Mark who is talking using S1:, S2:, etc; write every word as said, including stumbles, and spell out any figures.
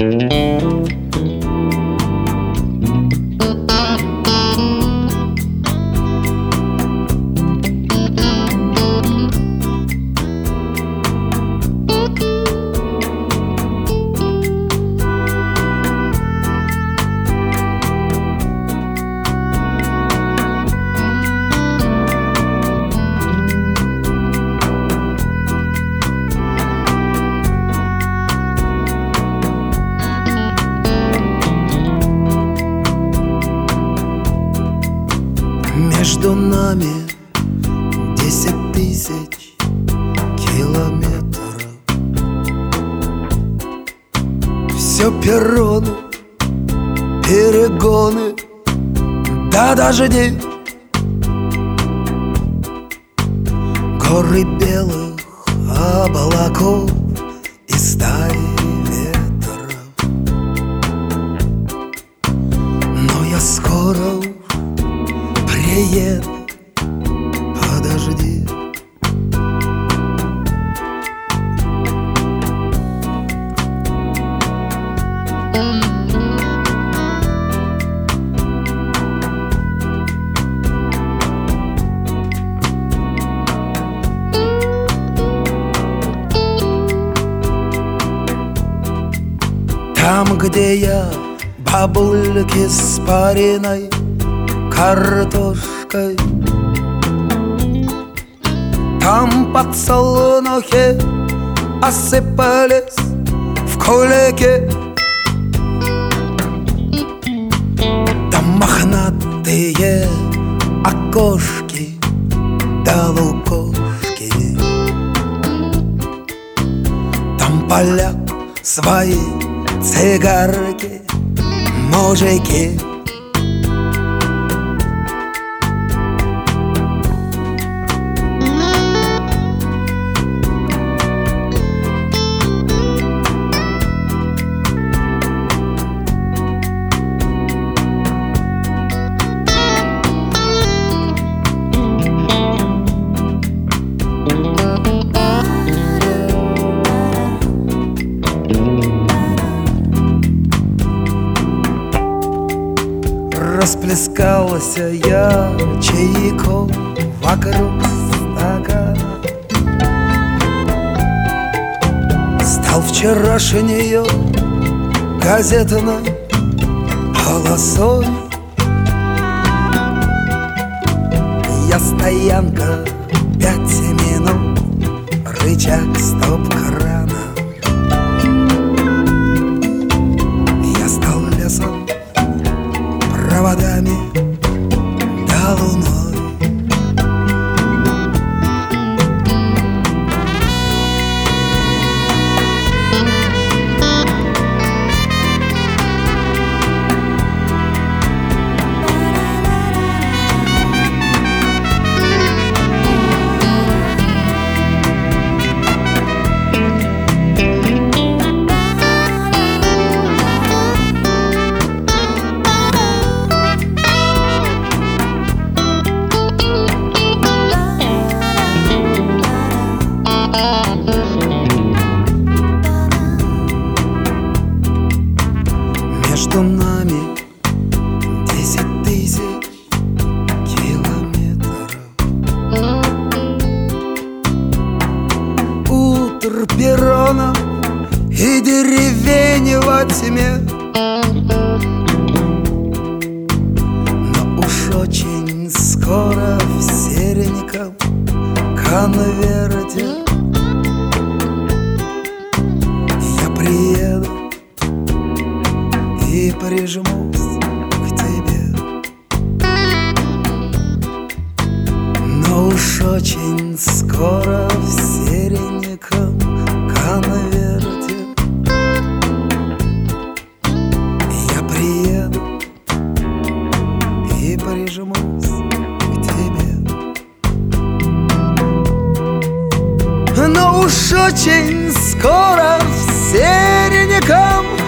S1: Между нами десять тысяч километров. Все перроны, перегоны, да дожди, горы белых облаков и стаи ветров. Но я скоро приеду, подожди. Там, где я, бабульки с пареной картошкой, там подсолнухи осыпались в кулике. Там мохнатые окошки да лукошки, там поля свои, цигарки, мужики. Расплескался я чайком вокруг стакана. Стал вчерашнею газетной полосой. Я стоянка пять минут, рычаг стоп-крана. Я стал лесом, проводами да луной. Между нами десять тысяч километров. Утро перрона и деревень во тьме. Но уж очень скоро в сереньком конверте я приеду и прижмусь к тебе. Но уж очень скоро в сереньком конверте я приеду и прижмусь к тебе. Но уж очень скоро в сереньком